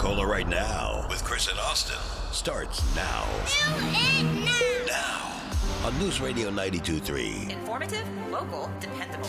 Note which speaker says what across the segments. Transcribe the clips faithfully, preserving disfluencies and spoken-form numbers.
Speaker 1: Pensacola right now with Chris and Austin starts now.
Speaker 2: now.
Speaker 1: Now on News Radio ninety-two point three.
Speaker 3: Informative, local, dependable.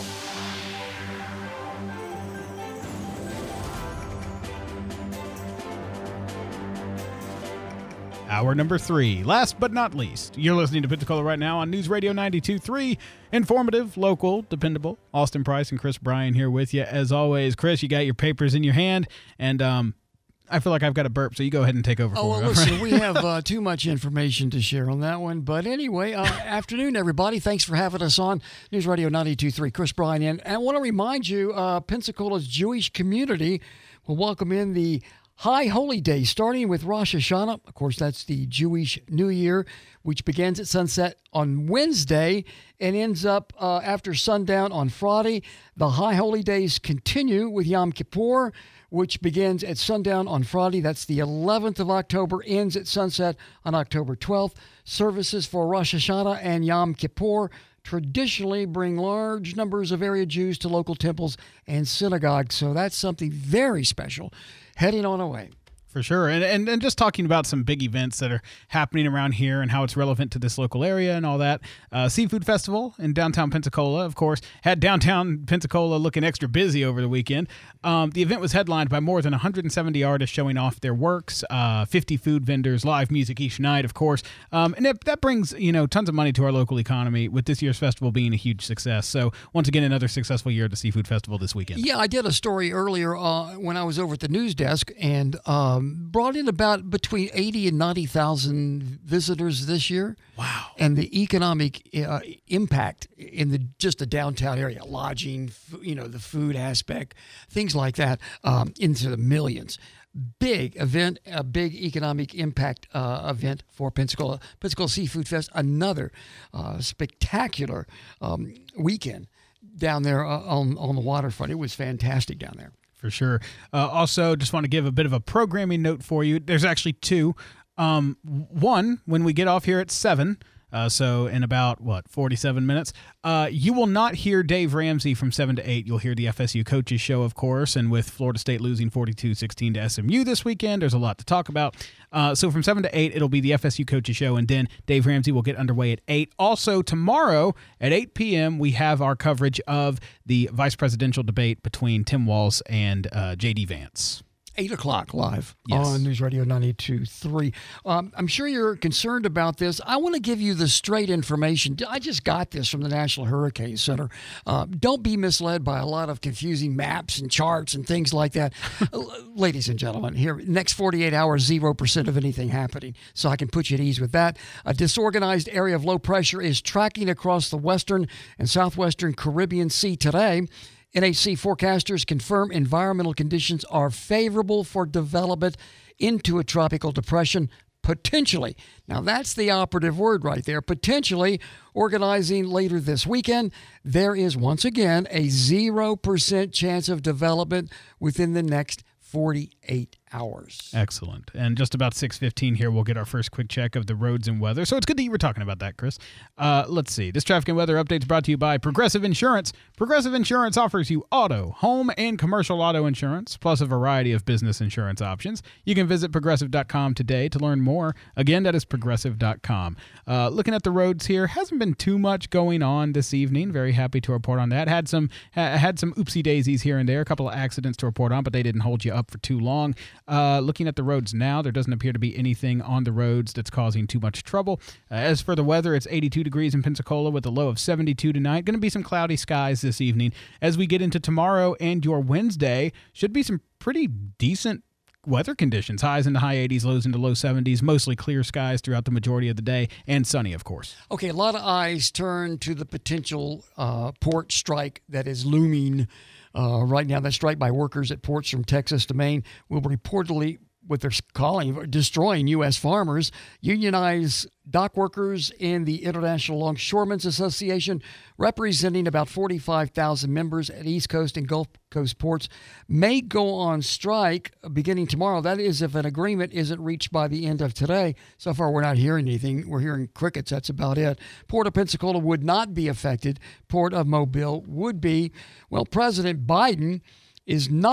Speaker 4: Hour number three. Last but not least, you're listening to Pensacola right now on News Radio ninety-two point three. Informative, local, dependable. Austin Price and Chris Bryan here with you. As always, Chris, you got your papers in your hand, and um, I feel like I've got a burp, so you go ahead and take over
Speaker 5: oh,
Speaker 4: for
Speaker 5: well,
Speaker 4: me.
Speaker 5: listen, we have uh, too much information to share on that one. But anyway, uh, afternoon, everybody. Thanks for having us on News Radio ninety-two point three. Chris Bryan. And I want to remind you, uh, Pensacola's Jewish community will welcome in the High Holy Day, starting with Rosh Hashanah. Of course, that's the Jewish New Year, which begins at sunset on Wednesday and ends up uh, after sundown on Friday. The High Holy Days continue with Yom Kippur, which begins at sundown on Friday. That's the eleventh of October, ends at sunset on October twelfth. Services for Rosh Hashanah and Yom Kippur traditionally bring large numbers of area Jews to local temples and synagogues. So that's something very special heading on away.
Speaker 4: For sure. And, and and just talking about some big events that are happening around here and how it's relevant to this local area and all that. Uh, Seafood Festival in downtown Pensacola, of course, had downtown Pensacola looking extra busy over the weekend. Um, the event was headlined by more than one hundred seventy artists showing off their works, uh, fifty food vendors, live music each night, of course. Um, and it, that brings, you know, tons of money to our local economy, with this year's festival being a huge success. So once again, another successful year at the Seafood Festival this weekend.
Speaker 5: Yeah, I did a story earlier uh, when I was over at the news desk and um, brought in about between eighty and ninety thousand visitors this year.
Speaker 4: Wow.
Speaker 5: And the economic uh, impact in the just the downtown area, lodging, f- you know, the food aspect, things like that, um, into the millions. Big event, a big economic impact uh, event for Pensacola. Pensacola Seafood Fest, another uh, spectacular um, weekend down there uh, on, on the waterfront. It was fantastic down there.
Speaker 4: For sure. Uh, also, just want to give a bit of a programming note for you. There's actually two. Um, one, when we get off here at seven, uh, so in about, what, forty-seven minutes, uh, you will not hear Dave Ramsey from seven to eight. You'll hear the F S U Coaches Show, of course, and with Florida State losing forty-two sixteen to S M U this weekend, there's a lot to talk about. Uh, so from seven to eight, it'll be the F S U Coaches Show, and then Dave Ramsey will get underway at eight. Also, tomorrow at eight p.m., we have our coverage of the vice presidential debate between Tim Walz and uh, J D. Vance.
Speaker 5: eight o'clock live
Speaker 4: Yes.
Speaker 5: on News Radio ninety-two point three. Um, I'm sure you're concerned about this. I want to give you the straight information. I just got this from the National Hurricane Center. Uh, don't be misled by a lot of confusing maps and charts and things like that. Ladies and gentlemen, here, next forty-eight hours, zero percent of anything happening. So I can put you at ease with that. A disorganized area of low pressure is tracking across the western and southwestern Caribbean Sea today. N H C forecasters confirm environmental conditions are favorable for development into a tropical depression, potentially. Now, that's the operative word right there. Potentially organizing later this weekend. There is, once again, a zero percent chance of development within the next forty-eight hours.
Speaker 4: Excellent. And just about six fifteen here, we'll get our first quick check of the roads and weather. So it's good that you were talking about that, Chris. Uh, let's see. This traffic and weather update is brought to you by Progressive Insurance. Progressive Insurance offers you auto, home, and commercial auto insurance, plus a variety of business insurance options. You can visit progressive dot com today to learn more. Again, that is progressive dot com. Uh, looking at the roads here, hasn't been too much going on this evening. Very happy to report on that. Had some ha- had some oopsie daisies here and there, a couple of accidents to report on, but they didn't hold you up for too long. Uh, looking at the roads now, there doesn't appear to be anything on the roads that's causing too much trouble. Uh, as for the weather, it's eighty-two degrees in Pensacola with a low of seventy-two tonight. Going to be some cloudy skies this evening. As we get into tomorrow and your Wednesday, should be some pretty decent weather conditions. Highs in the high eighties, lows into low seventies, mostly clear skies throughout the majority of the day, and sunny, of course.
Speaker 5: Okay, a lot of eyes turn to the potential uh, port strike that is looming uh, right now. That strike by workers at ports from Texas to Maine will reportedly, what they're calling, destroying U S farmers. Unionized dock workers in the International Longshoremen's Association, representing about forty-five thousand members at East Coast and Gulf Coast ports, may go on strike beginning tomorrow. That is, if an agreement isn't reached by the end of today. So far, we're not hearing anything. We're hearing crickets. That's about it. Port of Pensacola would not be affected. Port of Mobile would be. Well, President Biden is not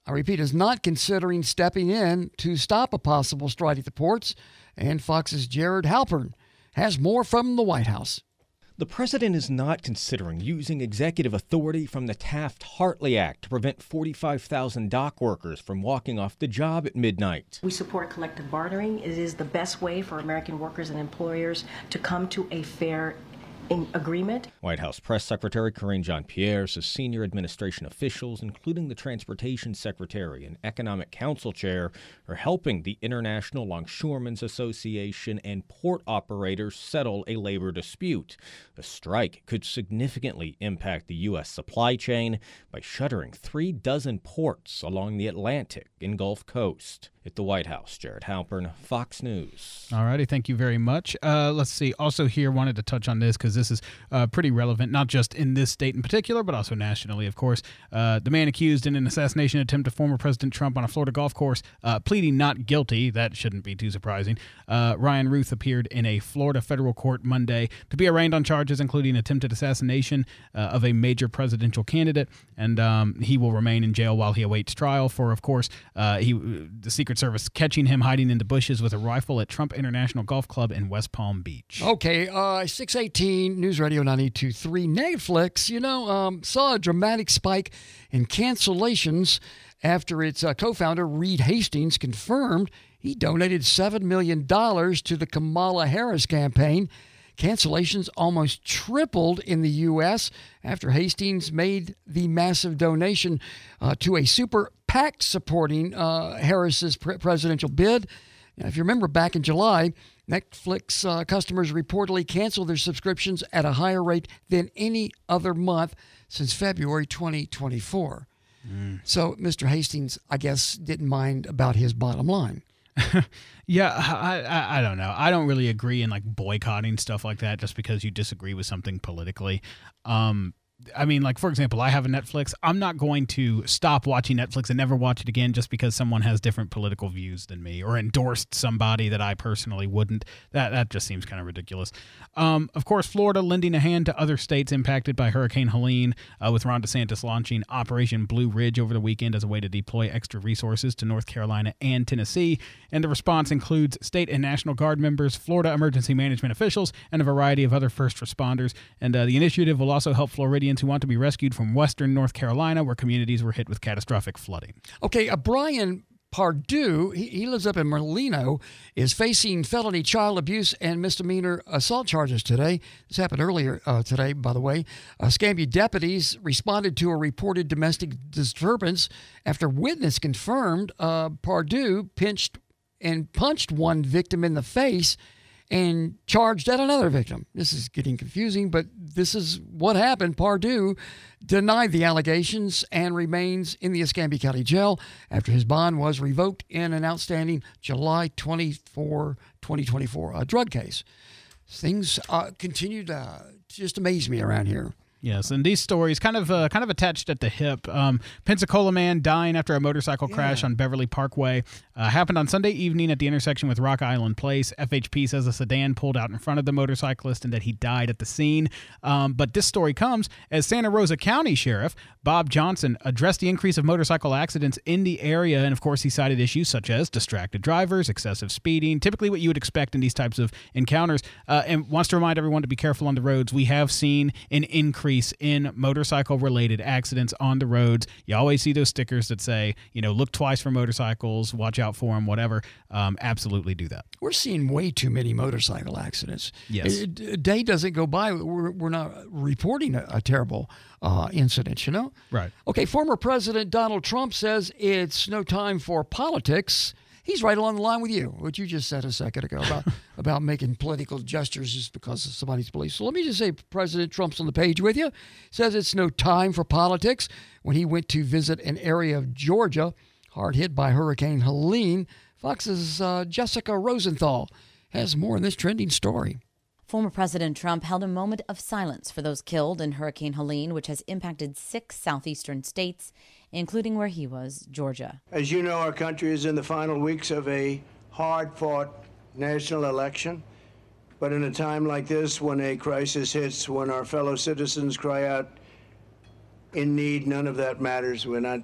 Speaker 5: I repeat, is not considering stepping in to stop a possible strike at the ports. And Fox's Jared Halpern has more from the White House.
Speaker 6: The president is not considering using executive authority from the Taft-Hartley Act to prevent forty-five thousand dock workers from walking off the job at midnight.
Speaker 7: We support collective bartering. It is the best way for American workers and employers to come to a fair in agreement.
Speaker 6: White House Press Secretary Karine Jean-Pierre says senior administration officials, including the Transportation Secretary and Economic Council Chair, are helping the International Longshoremen's Association and port operators settle a labor dispute. A strike could significantly impact the U S supply chain by shuttering three dozen ports along the Atlantic and Gulf Coast. At the White House, Jared Halpern, Fox News.
Speaker 4: All righty, thank you very much. Uh, let's see. Also here, wanted to touch on this because this is uh, pretty relevant, not just in this state in particular, but also nationally, of course. Uh, the man accused in an assassination attempt of former President Trump on a Florida golf course, uh, pleading not guilty. That shouldn't be too surprising. Uh, Ryan Ruth appeared in a Florida federal court Monday to be arraigned on charges including attempted assassination uh, of a major presidential candidate, and um, he will remain in jail while he awaits trial for, of course, uh, he the Secret Service catching him hiding in the bushes with a rifle at Trump International Golf Club in West Palm Beach.
Speaker 5: Okay, uh, six eighteen, News Radio ninety-two point three. Netflix, you know, um, saw a dramatic spike in cancellations after its uh, co-founder, Reed Hastings, confirmed he donated seven million dollars to the Kamala Harris campaign. Cancellations almost tripled in the U S after Hastings made the massive donation uh, to a super PAC supporting uh, Harris's pre- presidential bid. Now, if you remember back in July, Netflix uh, customers reportedly canceled their subscriptions at a higher rate than any other month since February twenty twenty-four. Mm. So Mister Hastings, I guess, didn't mind about his bottom line.
Speaker 4: Yeah, I, I I don't know. I don't really agree in like boycotting stuff like that just because you disagree with something politically. Um, I mean, like, for example, I have a Netflix. I'm not going to stop watching Netflix and never watch it again just because someone has different political views than me or endorsed somebody that I personally wouldn't. That that just seems kind of ridiculous. Um, of course, Florida lending a hand to other states impacted by Hurricane Helene, uh, with Ron DeSantis launching Operation Blue Ridge over the weekend as a way to deploy extra resources to North Carolina and Tennessee. And the response includes state and National Guard members, Florida emergency management officials, and a variety of other first responders. And uh, the initiative will also help Floridians who want to be rescued from western North Carolina, where communities were hit with catastrophic flooding.
Speaker 5: Okay, uh, Brian Pardue, he, he lives up in Merlino, is facing felony child abuse and misdemeanor assault charges today. This happened earlier uh, today, by the way. Uh, Scambia deputies responded to a reported domestic disturbance after witness confirmed uh, Pardue pinched and punched one victim in the face and charged at another victim. This is getting confusing, but this is what happened. Pardue denied the allegations and remains in the Escambia County Jail after his bond was revoked in an outstanding July twenty-fourth, twenty twenty-four uh, drug case. Things uh, continue to uh, just amaze me around here.
Speaker 4: Yes, and these stories kind of uh, kind of attached at the hip. Um, Pensacola man dying after a motorcycle
Speaker 5: Yeah.
Speaker 4: crash on Beverly Parkway uh, happened on Sunday evening at the intersection with Rock Island Place. F H P says a sedan pulled out in front of the motorcyclist and that he died at the scene. Um, but this story comes as Santa Rosa County Sheriff Bob Johnson addressed the increase of motorcycle accidents in the area, and of course he cited issues such as distracted drivers, excessive speeding, typically what you would expect in these types of encounters, uh, and wants to remind everyone to be careful on the roads. We have seen an increase in motorcycle-related accidents on the roads. You always see those stickers that say, you know, look twice for motorcycles, watch out for them, whatever. Um, absolutely do that.
Speaker 5: We're seeing way too many motorcycle accidents.
Speaker 4: Yes.
Speaker 5: A, a day doesn't go by. We're, we're not reporting a, a terrible uh, incident, you know?
Speaker 4: Right.
Speaker 5: Okay, former President Donald Trump says it's no time for politics. He's right along the line with you, what you just said a second ago about, about making political gestures just because of somebody's beliefs. So let me just say President Trump's on the page with you. Says it's no time for politics when he went to visit an area of Georgia hard hit by Hurricane Helene. Fox's uh, Jessica Rosenthal has more in this trending story.
Speaker 2: Former President Trump held a moment of silence for those killed in Hurricane Helene, which has impacted six southeastern states, including where he was, Georgia.
Speaker 8: As you know, our country is in the final weeks of a hard-fought national election. But in a time like this, when a crisis hits, when our fellow citizens cry out in need, none of that matters. We're not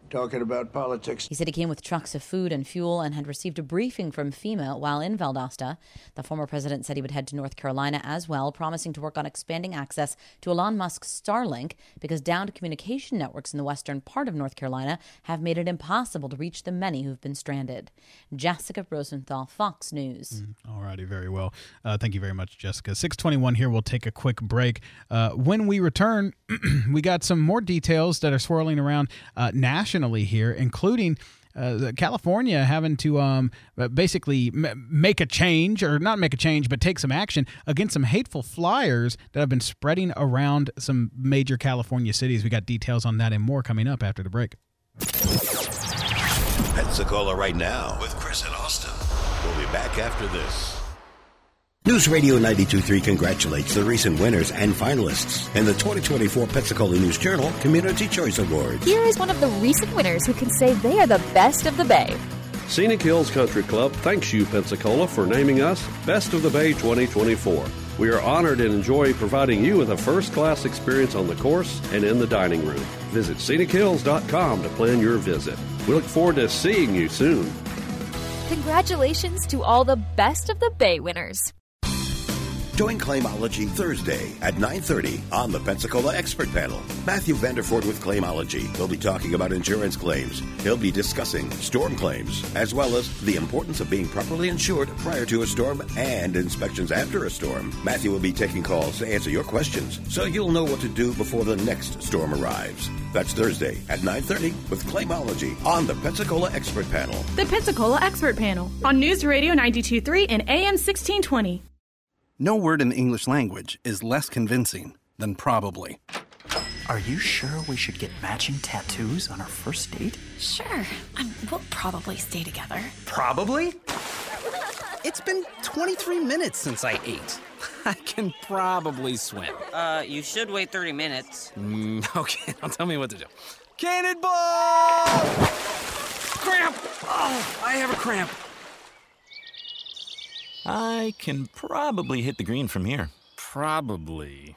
Speaker 8: talking about politics.
Speaker 2: He said he came with trucks of food and fuel and had received a briefing from FEMA while in Valdosta. The former president said he would head to North Carolina as well, promising to work on expanding access to Elon Musk's Starlink because downed communication networks in the western part of North Carolina have made it impossible to reach the many who've been stranded. Jessica Rosenthal, Fox News.
Speaker 4: Mm, all righty, very well. Uh, thank you very much, Jessica. six twenty-one here. We'll take a quick break. Uh, when we return, we got some more details that are swirling around uh, nationally here, including uh, California having to um, basically m- make a change, or not make a change, but take some action against some hateful flyers that have been spreading around some major California cities. We got details on that and more coming up after the break.
Speaker 1: Pensacola Right Now with Chris and Austin. We'll be back after this.
Speaker 9: News Radio ninety-two point three congratulates the recent winners and finalists in the twenty twenty-four Pensacola News Journal Community Choice Awards.
Speaker 10: Here is one of the recent winners who can say they are the best of the Bay.
Speaker 11: Scenic Hills Country Club thanks you, Pensacola, for naming us Best of the Bay twenty twenty-four. We are honored and enjoy providing you with a first-class experience on the course and in the dining room. Visit scenic hills dot com to plan your visit. We look forward to seeing you soon.
Speaker 10: Congratulations to all the Best of the Bay winners.
Speaker 9: Join Claimology Thursday at nine thirty on the Pensacola Expert Panel. Matthew Vanderford with Claimology will be talking about insurance claims. He'll be discussing storm claims, as well as the importance of being properly insured prior to a storm and inspections after a storm. Matthew will be taking calls to answer your questions, so you'll know what to do before the next storm arrives. That's Thursday at nine thirty with Claimology on the Pensacola Expert Panel.
Speaker 12: The Pensacola Expert Panel on News Radio ninety-two point three and A M sixteen twenty.
Speaker 13: No word in the English language is less convincing than probably.
Speaker 14: Are you sure we should get matching tattoos on our first date?
Speaker 3: Sure. Um, we'll probably stay together.
Speaker 14: Probably? It's been twenty-three minutes since I ate. I can probably swim.
Speaker 15: Uh, you should wait thirty minutes.
Speaker 14: Mm, okay, now tell me what to do. Cannonball! Cramp! Oh, I have a cramp.
Speaker 16: I can probably hit the green from here.
Speaker 14: Probably.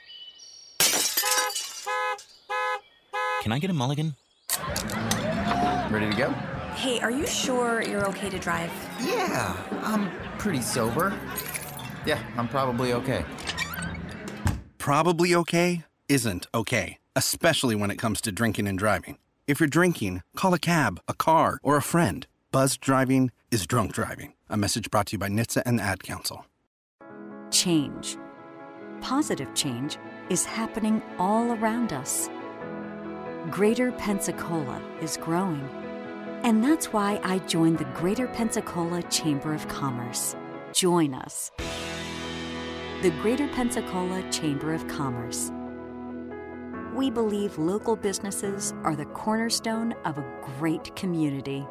Speaker 16: Can I get a mulligan?
Speaker 14: Ready to go?
Speaker 3: Hey, are you sure you're okay to drive?
Speaker 14: Yeah, I'm pretty sober. Yeah, I'm probably okay.
Speaker 13: Probably okay isn't okay, especially when it comes to drinking and driving. If you're drinking, call a cab, a car, or a friend. Buzzed driving is drunk driving. A message brought to you by N H T S A and the Ad Council.
Speaker 17: Change. Positive change is happening all around us. Greater Pensacola is growing. And that's why I joined the Greater Pensacola Chamber of Commerce. Join us. The Greater Pensacola Chamber of Commerce. We believe local businesses are the cornerstone of a great community.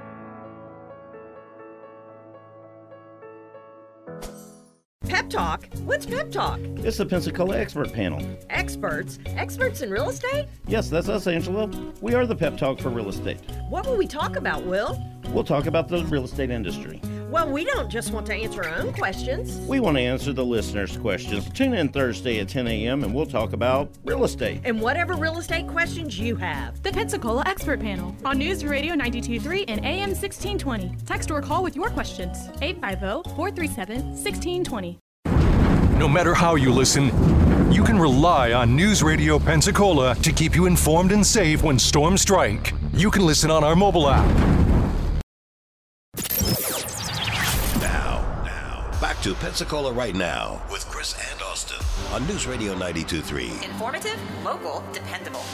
Speaker 18: Pep Talk? What's Pep Talk?
Speaker 19: It's the Pensacola Expert Panel.
Speaker 18: Experts? Experts in real estate?
Speaker 19: Yes, that's us, Angela. We are the Pep Talk for real estate.
Speaker 18: What will we talk about, Will?
Speaker 19: We'll talk about the real estate industry.
Speaker 18: Well, we don't just want to answer our own questions.
Speaker 19: We want to answer the listeners' questions. Tune in Thursday at ten a.m. and we'll talk about real estate.
Speaker 18: And whatever real estate questions you have.
Speaker 12: The Pensacola Expert Panel on News Radio ninety-two point three and A M sixteen twenty. Text or call with your questions. eight five zero, four three seven, one six two zero.
Speaker 20: No matter how you listen, you can rely on News Radio Pensacola to keep you informed and safe when storms strike. You can listen on our mobile app.
Speaker 1: Now, now, back to Pensacola Right Now with Chris and Austin on News Radio ninety-two point three.
Speaker 3: Informative, local, dependable.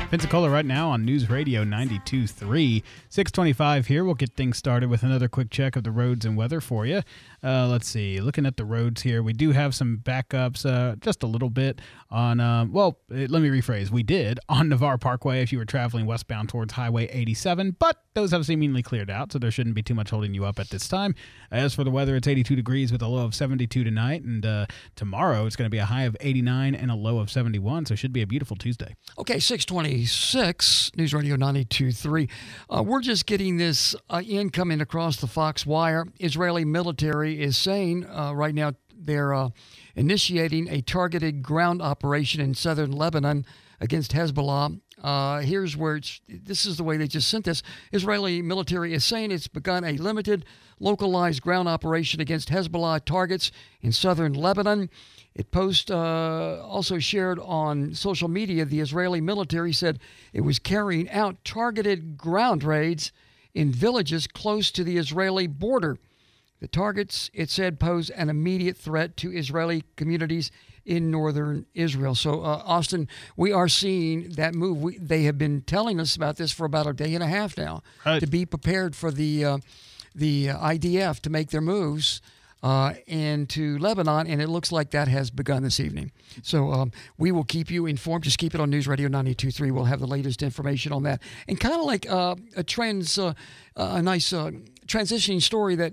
Speaker 4: Pensacola right now on News Radio ninety-two point three. six twenty-five here. We'll get things started with another quick check of the roads and weather for you. Uh, let's see. Looking at the roads here, we do have some backups uh, just a little bit on, uh, well, let me rephrase. We did on Navarre Parkway if you were traveling westbound towards Highway eighty-seven, but those have seemingly cleared out, so there shouldn't be too much holding you up at this time. As for the weather, it's eighty-two degrees with a low of seventy-two tonight, and uh, tomorrow it's going to be a high of eighty-nine and a low of seventy-one, so it should be a beautiful Tuesday.
Speaker 5: Okay, six twenty-six, News Radio ninety-two point three. Uh, we're just getting this uh, incoming across the Fox wire. Israeli military is saying uh, right now they're uh, initiating a targeted ground operation in southern Lebanon against Hezbollah. Uh, here's where it's, this is the way they just sent this. Israeli military is saying it's begun a limited, localized ground operation against Hezbollah targets in southern Lebanon. It post uh, also shared on social media. The Israeli military said it was carrying out targeted ground raids in villages close to the Israeli border. The targets, it said, pose an immediate threat to Israeli communities in northern Israel. So, uh, Austin, we are seeing that move. We, they have been telling us about this for about a day and a half now, right, to be prepared for the uh, the I D F to make their moves uh, into Lebanon, and it looks like that has begun this evening. So um, we will keep you informed. Just keep it on News Radio ninety-two point three. We'll have the latest information on that. And kind of like uh, a trends, uh, a nice uh, transitioning story that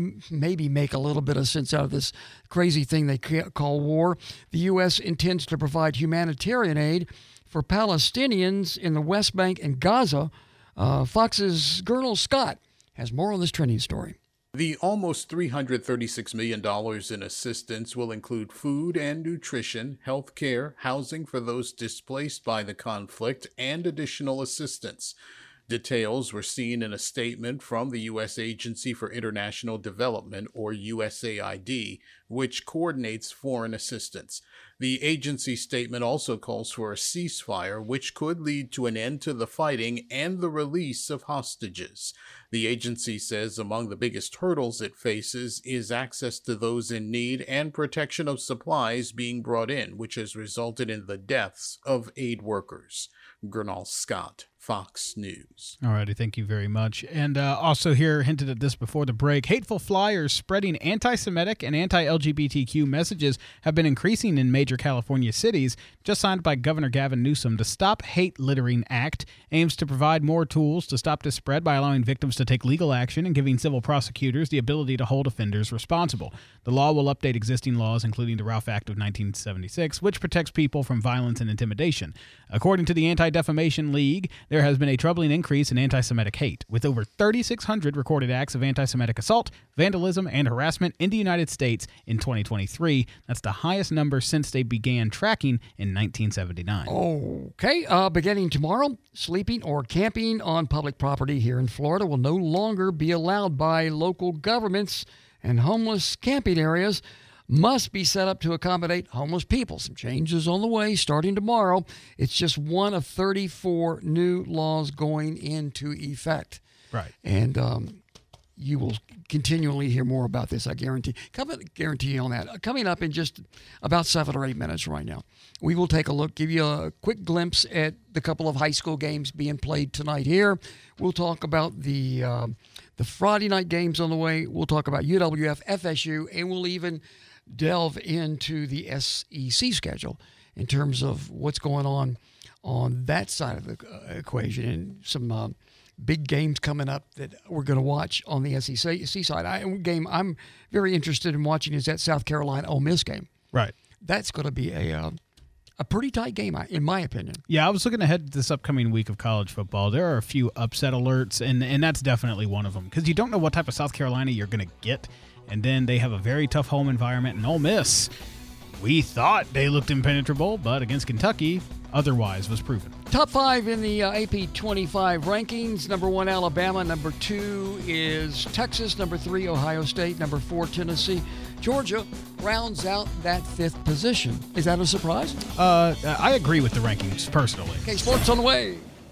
Speaker 5: maybe make a little bit of sense out of this crazy thing they call war. The U S intends to provide humanitarian aid for Palestinians in the West Bank and Gaza. Uh, Fox's Gernal Scott has more on this trending story.
Speaker 21: The almost three hundred thirty-six million dollars in assistance will include food and nutrition, health care, housing for those displaced by the conflict, and additional assistance. Details were seen in a statement from the U S Agency for International Development, or U S A I D, which coordinates foreign assistance. The agency statement also calls for a ceasefire, which could lead to an end to the fighting and the release of hostages. The agency says among the biggest hurdles it faces is access to those in need and protection of supplies being brought in, which has resulted in the deaths of aid workers. Gernal Scott, Fox News.
Speaker 4: All righty, thank you very much. And uh, also here, hinted at this before the break, hateful flyers spreading anti-Semitic and anti-L G B T Q messages have been increasing in major California cities. Just signed by Governor Gavin Newsom, the Stop Hate Littering Act aims to provide more tools to stop this spread by allowing victims to take legal action and giving civil prosecutors the ability to hold offenders responsible. The law will update existing laws, including the Ralph Act of nineteen seventy-six, which protects people from violence and intimidation. According to the Anti-Defamation League, there has been a troubling increase in anti-Semitic hate, with over thirty-six hundred recorded acts of anti-Semitic assault, vandalism, and harassment in the United States in twenty twenty-three. That's the highest number since they began tracking in nineteen seventy-nine.
Speaker 5: Okay, uh, beginning tomorrow, sleeping or camping on public property here in Florida will no longer be allowed by local governments, and homeless camping areas must be set up to accommodate homeless people. Some changes on the way starting tomorrow. It's just one of thirty-four new laws going into effect.
Speaker 4: Right.
Speaker 5: And um, you will continually hear more about this, I guarantee. Come, guarantee you on that. Coming up in just about seven or eight minutes right now, we will take a look, give you a quick glimpse at the couple of high school games being played tonight here. We'll talk about the uh, the Friday night games on the way. We'll talk about U W F, F S U, and we'll even delve into the S E C schedule in terms of what's going on on that side of the uh, equation, and some uh, big games coming up that we're going to watch on the S E C side. I, game I'm very interested in watching is that South Carolina Ole Miss game.
Speaker 4: Right.
Speaker 5: That's going to be a uh, a pretty tight game, in my opinion.
Speaker 4: Yeah, I was looking ahead to this upcoming week of college football. There are a few upset alerts, and, and that's definitely one of them, because you don't know what type of South Carolina you're going to get. And then they have a very tough home environment. And Ole Miss, we thought they looked impenetrable, but against Kentucky, otherwise was proven.
Speaker 5: Top five in the uh, A P twenty-five rankings. Number one, Alabama. Number two is Texas. Number three, Ohio State. Number four, Tennessee. Georgia rounds out that fifth position. Is that a surprise?
Speaker 4: Uh, I agree with the rankings, personally.
Speaker 5: Okay, sports on the way.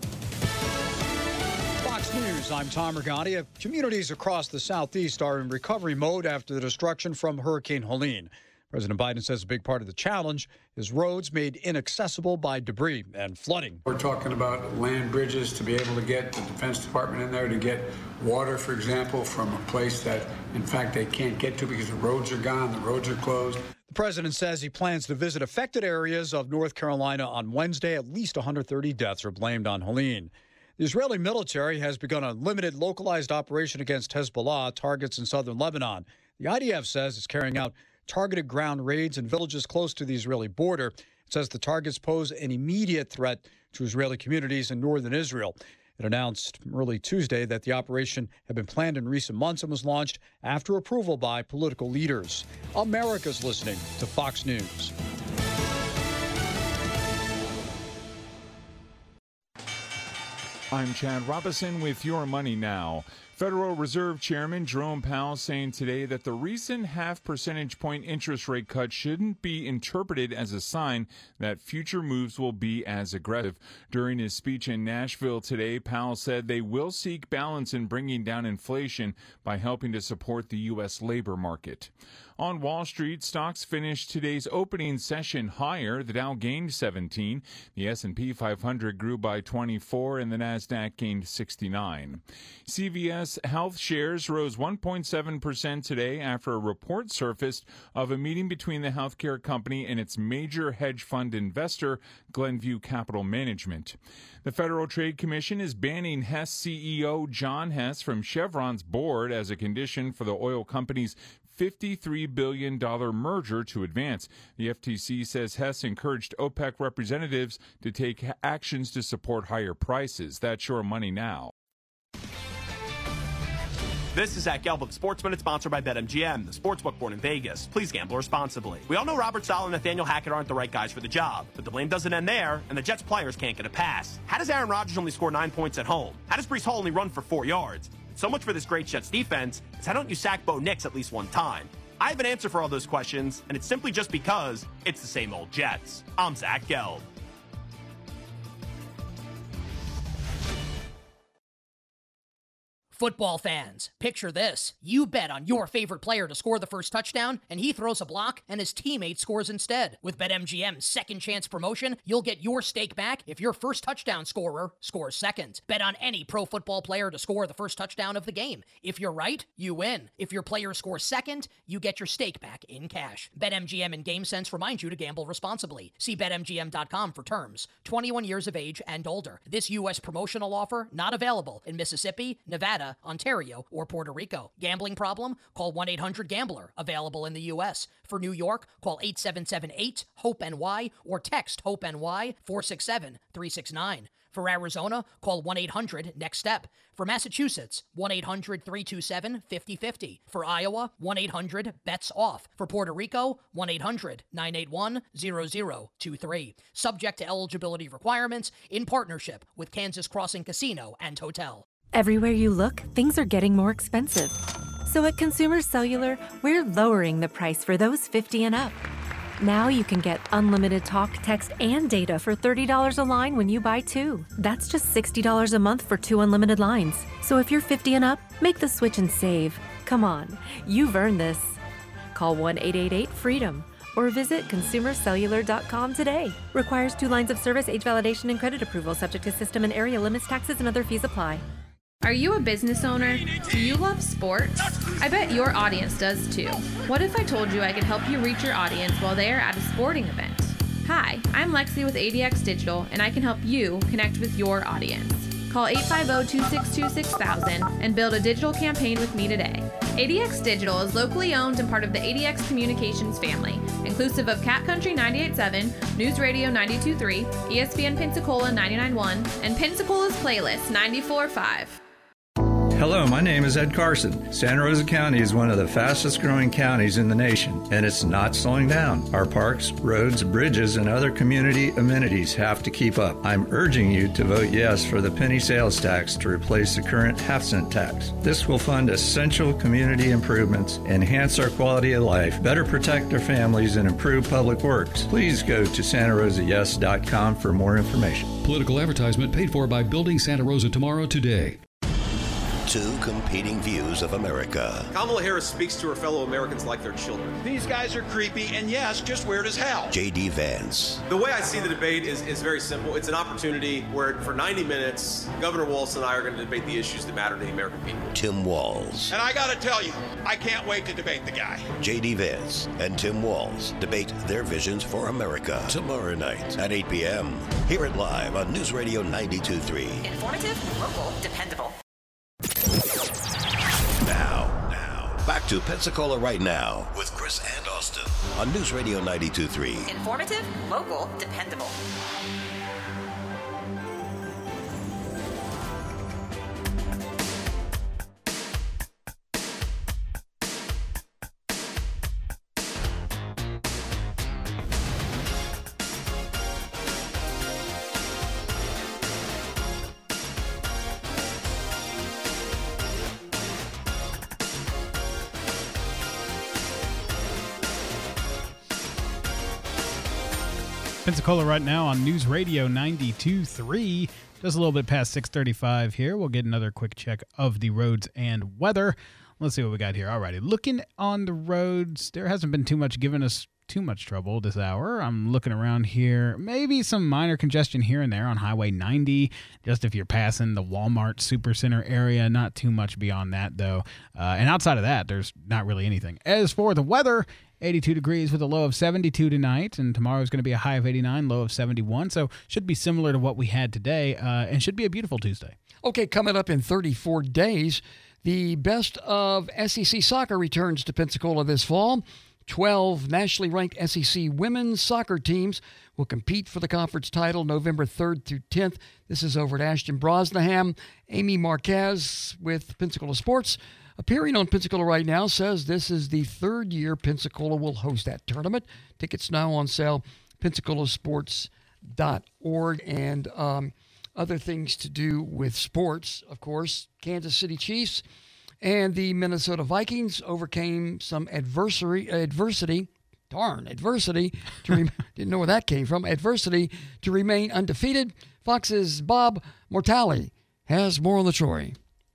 Speaker 22: News. I'm Tom Regalia. Communities across the Southeast are in recovery mode after the destruction from Hurricane Helene. President Biden says a big part of the challenge is roads made inaccessible by debris and flooding.
Speaker 6: We're talking about land bridges to be able to get the Defense Department in there to get water, for example, from a place that, in fact, they can't get to because the roads are gone, the roads are closed.
Speaker 22: The president says he plans to visit affected areas of North Carolina on Wednesday. At least one hundred thirty deaths are blamed on Helene. The Israeli military has begun a limited localized operation against Hezbollah targets in southern Lebanon. The I D F says it's carrying out targeted ground raids in villages close to the Israeli border. It says the targets pose an immediate threat to Israeli communities in northern Israel. It announced early Tuesday that the operation had been planned in recent months and was launched after approval by political leaders. America's listening to Fox News.
Speaker 7: I'm Chad Robinson with Your Money Now. Federal Reserve Chairman Jerome Powell saying today that the recent half percentage point interest rate cut shouldn't be interpreted as a sign that future moves will be as aggressive. During his speech in Nashville today, Powell said they will seek balance in bringing down inflation by helping to support the U S labor market. On Wall Street, stocks finished today's opening session higher. The Dow gained seventeen, the S and P five hundred grew by twenty-four, and the Nasdaq gained sixty-nine. C V S Health shares rose one point seven percent today after a report surfaced of a meeting between the healthcare company and its major hedge fund investor, Glenview Capital Management. The Federal Trade Commission is banning Hess C E O John Hess from Chevron's board as a condition for the oil company's fifty-three billion dollars merger to advance. The F T C says Hess encouraged OPEC representatives to take actions to support higher prices. That's Your Money Now.
Speaker 23: This is Zach Gelb, Sports Minute, sponsored by BetMGM, the sportsbook born in Vegas. Please gamble responsibly. We all know Robert Saleh and Nathaniel Hackett aren't the right guys for the job, but the blame doesn't end there, and the Jets players can't get a pass. How does Aaron Rodgers only score nine points at home? How does Breece Hall only run for four yards? So much for this great Jets defense is how don't you sack Bo Nix at least one time? I have an answer for all those questions, and it's simply just because it's the same old Jets. I'm Zach Gelb.
Speaker 24: Football fans, picture this. You bet on your favorite player to score the first touchdown, and he throws a block, and his teammate scores instead. With BetMGM's second chance promotion, you'll get your stake back if your first touchdown scorer scores second. Bet on any pro football player to score the first touchdown of the game. If you're right, you win. If your player scores second, you get your stake back in cash. BetMGM and GameSense remind you to gamble responsibly. See Bet M G M dot com for terms. twenty-one years of age and older. This U S promotional offer not available in Mississippi, Nevada, Ontario, or Puerto Rico. Gambling problem? Call one eight hundred gambler. Available in the U S. For New York, call eight seven seven eight hope N Y or text HOPE-NY four six seven three six nine. For Arizona, call one eight hundred next step. For Massachusetts, one eight hundred three two seven five zero five zero. For Iowa, one eight hundred bets off. For Puerto Rico, one eight hundred nine eight one zero zero two three. Subject to eligibility requirements in partnership with Kansas Crossing Casino and Hotel.
Speaker 25: Everywhere you look, things are getting more expensive. So at Consumer Cellular, we're lowering the price for those fifty and up. Now you can get unlimited talk, text, and data for thirty dollars a line when you buy two. That's just sixty dollars a month for two unlimited lines. So if you're fifty and up, make the switch and save. Come on, you've earned this. Call one eight eight eight FREEDOM or visit consumer cellular dot com today. Requires two lines of service, age validation, and credit approval, subject to system and area limits, taxes, and other fees apply.
Speaker 26: Are you a business owner? Do you love sports? I bet your audience does too. What if I told you I could help you reach your audience while they are at a sporting event? Hi, I'm Lexi with A D X Digital, and I can help you connect with your audience. Call eight five zero two six two six thousand and build a digital campaign with me today. A D X Digital is locally owned and part of the A D X Communications family, inclusive of Cat Country ninety-eight point seven, News Radio ninety-two point three, E S P N Pensacola ninety-nine point one, and Pensacola's Playlist ninety-four point five.
Speaker 27: Hello, my name is Ed Carson. Santa Rosa County is one of the fastest growing counties in the nation, and it's not slowing down. Our parks, roads, bridges, and other community amenities have to keep up. I'm urging you to vote yes for the penny sales tax to replace the current half cent tax. This will fund essential community improvements, enhance our quality of life, better protect our families, and improve public works. Please go to santa rosa yes dot com for more information.
Speaker 28: Political advertisement paid for by Building Santa Rosa Tomorrow Today.
Speaker 1: Two competing views of America.
Speaker 2: Kamala Harris speaks to her fellow Americans like they're children.
Speaker 8: These guys are creepy, and yes, just weird as hell.
Speaker 1: J D. Vance.
Speaker 2: The way I see the debate is, is very simple. It's an opportunity where for ninety minutes, Governor Walz and I are going to debate the issues that matter to the American people.
Speaker 1: Tim Walz.
Speaker 8: And I got to tell you, I can't wait to debate the guy.
Speaker 1: J D. Vance and Tim Walz debate their visions for America tomorrow night at eight p.m. Hear it live on News Radio ninety-two point three.
Speaker 3: Informative, local, dependable.
Speaker 1: Now, now, back to Pensacola Right Now with Chris and Austin on News Radio ninety-two point three.
Speaker 3: Informative, local, dependable.
Speaker 4: Pensacola Right Now on News Radio ninety-two point three. Just a little bit past six thirty-five here. We'll get another quick check of the roads and weather. Let's see what we got here. Alrighty, looking on the roads, there hasn't been too much giving us too much trouble this hour. I'm looking around here. Maybe some minor congestion here and there on Highway ninety, just if you're passing the Walmart Supercenter area. Not too much beyond that, though. Uh, and outside of that, there's not really anything. As for the weather, eighty-two degrees with a low of seventy-two tonight, and tomorrow's going to be a high of eighty-nine, low of seventy-one, so should be similar to what we had today, uh, and should be a beautiful Tuesday.
Speaker 5: Okay, coming up in thirty-four days, the best of S E C soccer returns to Pensacola this fall. twelve nationally ranked S E C women's soccer teams will compete for the conference title November third through tenth. This is over at Ashton Brosnaham. Amy Marquez with Pensacola Sports, appearing on Pensacola Right Now, says this is the third year Pensacola will host that tournament. Tickets now on sale, pensacola sports dot org. And um, other things to do with sports, of course, Kansas City Chiefs and the Minnesota Vikings overcame some adversary, adversity, darn, adversity, to re- didn't know where that came from, adversity to remain undefeated. Fox's Bob Mortale has more on the Troy.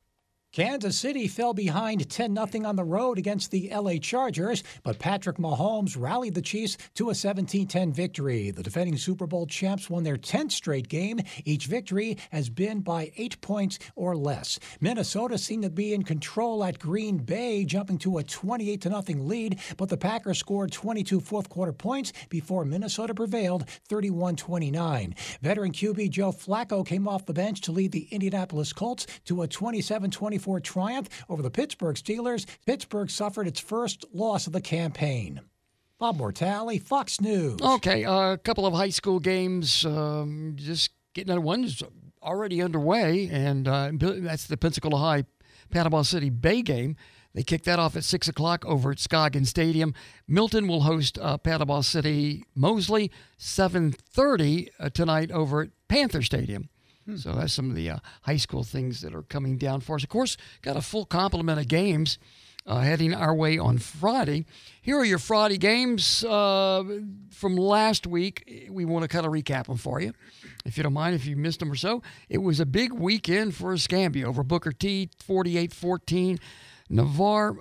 Speaker 9: Kansas City fell behind ten nothing on the road against the L A Chargers, but Patrick Mahomes rallied the Chiefs to a seventeen ten victory. The defending Super Bowl champs won their tenth straight game. Each victory has been by eight points or less. Minnesota seemed to be in control at Green Bay, jumping to a twenty-eight to nothing lead, but the Packers scored twenty-two fourth-quarter points before Minnesota prevailed thirty-one twenty-nine. Veteran Q B Joe Flacco came off the bench to lead the Indianapolis Colts to a twenty-seven twenty-four triumph over the Pittsburgh Steelers. Pittsburgh suffered its first loss of the campaign. Bob Mortale, Fox News.
Speaker 5: Okay, uh, a couple of high school games, um, just getting out. One's already underway, and uh, that's the Pensacola High Panama City Bay game. They kick that off at six o'clock over at Scoggin Stadium. Milton will host uh, Panama City Mosley, seven thirty uh, tonight over at Panther Stadium. Hmm. So that's some of the uh, high school things that are coming down for us. Of course, got a full complement of games uh, heading our way on Friday. Here are your Friday games uh, from last week. We want to kind of recap them for you, if you don't mind, if you missed them or so. It was a big weekend for Escambia over Booker T, forty-eight fourteen. Navarre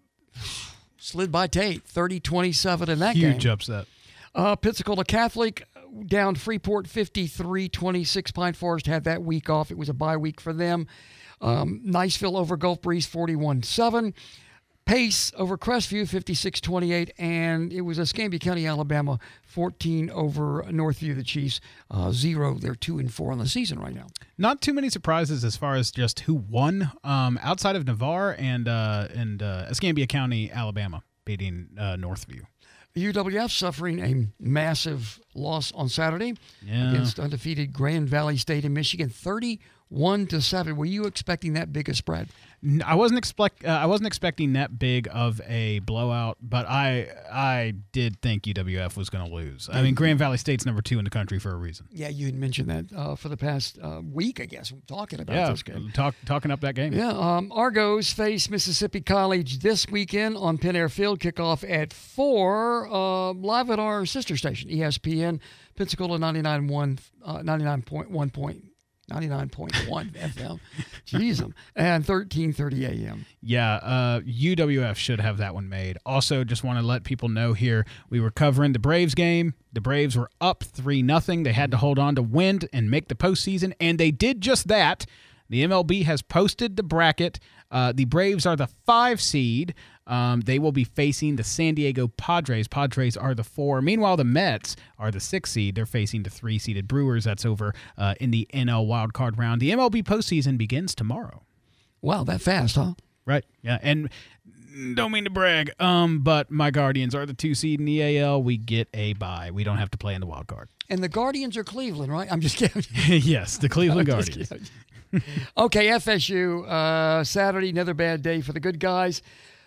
Speaker 5: slid by Tate, thirty twenty-seven in that
Speaker 4: Huge
Speaker 5: game.
Speaker 4: Huge upset.
Speaker 5: Uh, Pensacola Catholic down Freeport fifty-three twenty-six. Pine Forest had that week off. It was a bye week for them. Um, Niceville over Gulf Breeze forty-one seven. Pace over Crestview fifty-six twenty-eight. And it was Escambia County, Alabama, fourteen over Northview. The Chiefs, uh, zero. They're two and four on the season right now.
Speaker 4: Not too many surprises as far as just who won um, outside of Navarre and, uh, and uh, Escambia County, Alabama, beating uh, Northview.
Speaker 5: U W F suffering a massive loss on Saturday
Speaker 4: yeah.
Speaker 5: against undefeated Grand Valley State in Michigan, thirty-one to seven. Were you expecting that big a spread?
Speaker 4: I wasn't expect uh, I wasn't expecting that big of a blowout, but I I did think U W F was going to lose. I mean, Grand Valley State's number two in the country for a reason.
Speaker 5: Yeah, you had mentioned that uh, for the past uh, week, I guess, talking about
Speaker 4: yeah,
Speaker 5: this game.
Speaker 4: Talk, talking up that game.
Speaker 5: Yeah, um, Argos face Mississippi College this weekend on Penn Air Field. Kickoff at four, uh, live at our sister station, E S P N, Pensacola ninety-nine point one point ninety-nine point one F M. Jeez, 'em. And thirteen thirty A M.
Speaker 4: Yeah, uh, U W F should have that one made. Also, just want to let people know here, we were covering the Braves game. The Braves were up three nothing. They had to hold on to win and make the postseason, and they did just that. The M L B has posted the bracket. Uh, the Braves are the five seed. Um, they will be facing the San Diego Padres. Padres are the four. Meanwhile, the Mets are the six seed. They're facing the three-seeded Brewers. That's over uh, in the N L wildcard round. The M L B postseason begins tomorrow.
Speaker 5: Wow, that fast, huh?
Speaker 4: Right. Yeah, and don't mean to brag, um, but my Guardians are the two seed in the A L. We get a bye. We don't have to play in the wild card.
Speaker 5: And the Guardians are Cleveland, right? I'm just kidding.
Speaker 4: Yes, the Cleveland Guardians.
Speaker 5: Okay, F S U, uh, Saturday, another bad day for the good guys.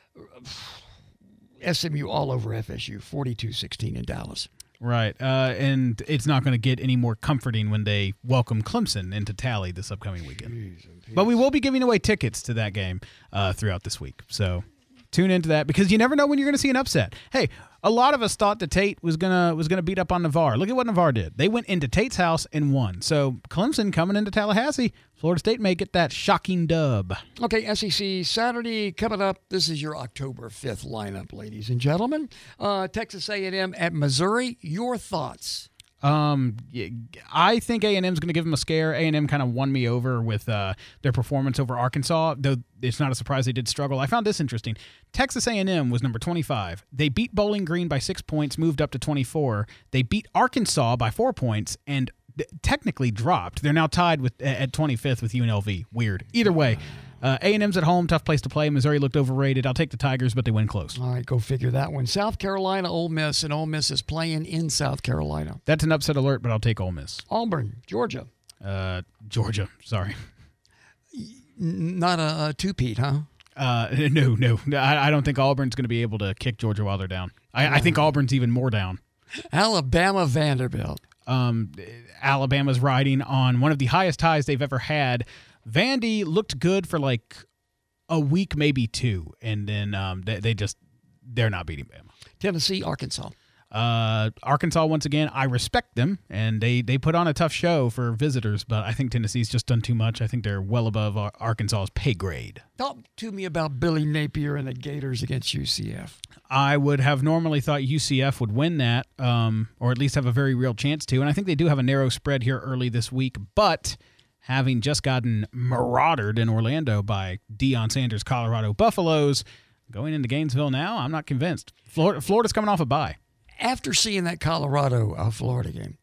Speaker 5: S M U all over F S U, forty-two sixteen in Dallas.
Speaker 4: Right, uh, and it's not going to get any more comforting when they welcome Clemson into Tally this upcoming weekend. Jeez, but we will be giving away tickets to that game uh, throughout this week, so tune into that because you never know when you're going to see an upset. Hey, a lot of us thought that Tate was gonna was gonna beat up on Navarre. Look at what Navarre did. They went into Tate's house and won. So Clemson coming into Tallahassee, Florida State may get that shocking dub.
Speaker 5: Okay, S E C Saturday coming up. This is your October fifth lineup, ladies and gentlemen. Uh, Texas A and M at Missouri. Your thoughts?
Speaker 4: Um, I think A and M's going to give them a scare. A and M kind of won me over with uh, their performance over Arkansas, though it's not a surprise they did struggle. I found this interesting. Texas A and M was number twenty-five. They beat Bowling Green by six points, moved up to twenty-four. They beat Arkansas by four points and technically dropped. They're now tied with at twenty-fifth with U N L V. Weird. Either way, uh, A and M's at home, tough place to play. Missouri looked overrated. I'll take the Tigers, but they win close.
Speaker 5: All right, go figure that one. South Carolina, Ole Miss, and Ole Miss is playing in South Carolina.
Speaker 4: That's an upset alert, but I'll take Ole Miss.
Speaker 5: Auburn, Georgia.
Speaker 4: Uh, Georgia, sorry.
Speaker 5: N- not a, a two-peat, huh?
Speaker 4: Uh, no, no. I, I don't think Auburn's going to be able to kick Georgia while they're down. I, I think Auburn's even more down.
Speaker 5: Alabama, Vanderbilt.
Speaker 4: Um, Alabama's riding on one of the highest highs they've ever had. Vandy looked good for like a week, maybe two, and then um, they, they just they're not beating Bama.
Speaker 5: Tennessee, Arkansas.
Speaker 4: Uh, Arkansas once again. I respect them, and they they put on a tough show for visitors, but I think Tennessee's just done too much. I think they're well above Ar- Arkansas's pay grade.
Speaker 5: Talk to me about Billy Napier and the Gators against U C F.
Speaker 4: I would have normally thought U C F would win that, um, or at least have a very real chance to, and I think they do have a narrow spread here early this week, but having just gotten maraudered in Orlando by Deion Sanders' Colorado Buffaloes, going into Gainesville now, I'm not convinced. Florida, Florida's coming off a bye.
Speaker 5: After seeing that Colorado uh, Florida game,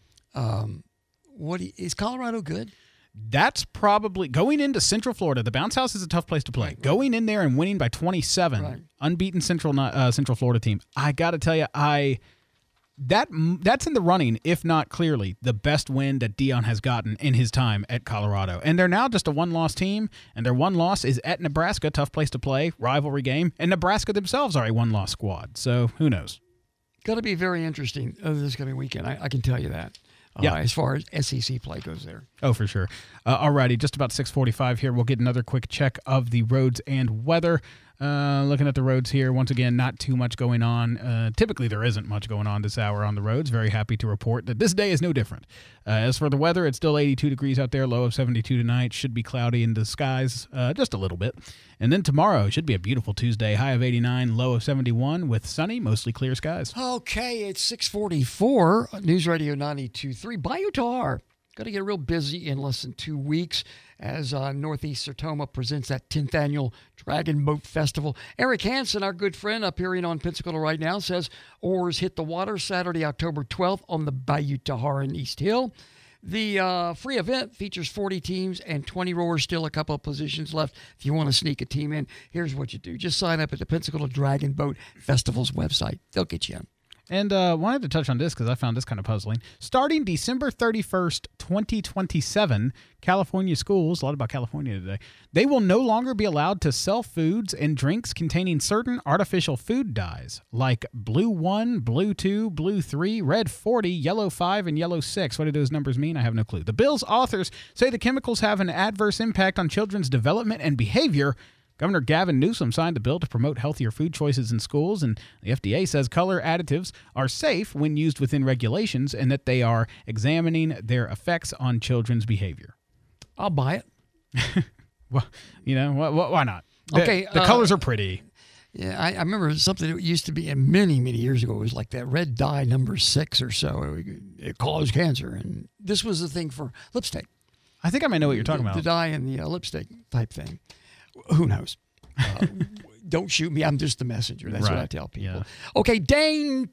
Speaker 5: um, what do you, is Colorado good?
Speaker 4: That's probably going into Central Florida. The bounce house is a tough place to play. Right, right. Going in there and winning by twenty-seven, right. Unbeaten Central uh, Central Florida team. I got to tell you, I that that's in the running, if not clearly the best win that Deion has gotten in his time at Colorado. And they're now just a one-loss team, and their one loss is at Nebraska, tough place to play, rivalry game, and Nebraska themselves are a one-loss squad. So who knows?
Speaker 5: Going to be very interesting uh, this coming weekend. I, I can tell you that. Uh,
Speaker 4: yeah.
Speaker 5: As far as S E C play goes there.
Speaker 4: Oh, for sure. Uh, all righty, just about six forty-five here. We'll get another quick check of the roads and weather. Uh, looking at the roads here, once again, not too much going on. Uh, typically, there isn't much going on this hour on the roads. Very happy to report that this day is no different. Uh, as for the weather, it's still eighty-two degrees out there, low of seventy-two tonight. Should be cloudy in the skies uh, just a little bit. And then tomorrow should be a beautiful Tuesday, high of eighty-nine, low of seventy-one, with sunny, mostly clear skies.
Speaker 5: Okay, it's six forty-four, News Radio ninety-two point three. Bayou Tar. Going to get real busy in less than two weeks as uh, Northeast Sertoma presents that tenth annual Dragon Boat Festival. Eric Hansen, our good friend, appearing on Pensacola right now, says oars hit the water Saturday, October twelfth on the Bayou Tahar in East Hill. The uh, free event features forty teams and twenty rowers, still a couple of positions left. If you want to sneak a team in, here's what you do. Just sign up at the Pensacola Dragon Boat Festival's website. They'll get you in.
Speaker 4: And uh, wanted to touch on this because I found this kind of puzzling. Starting December thirty-first, twenty twenty-seven, California schools, a lot about California today, they will no longer be allowed to sell foods and drinks containing certain artificial food dyes like Blue one, Blue two, Blue three, Red forty, Yellow five, and Yellow six. What do those numbers mean? I have no clue. The bill's authors say the chemicals have an adverse impact on children's development and behavior. Governor Gavin Newsom signed the bill to promote healthier food choices in schools, and the F D A says color additives are safe when used within regulations and that they are examining their effects on children's behavior.
Speaker 5: I'll buy it.
Speaker 4: Well, you know, wh- wh- why not? The,
Speaker 5: Okay,
Speaker 4: the
Speaker 5: uh,
Speaker 4: colors are pretty.
Speaker 5: Yeah, I, I remember something that used to be uh, many, many years ago. It was like that red dye number six or so. It, it caused cancer. And this was the thing for lipstick.
Speaker 4: I think I might know what you're talking
Speaker 5: the,
Speaker 4: about.
Speaker 5: The dye and the uh, lipstick type thing. Who knows? Uh, don't shoot me. I'm just the messenger. That's
Speaker 4: Right.
Speaker 5: what I tell people.
Speaker 4: Yeah.
Speaker 5: Okay, Dane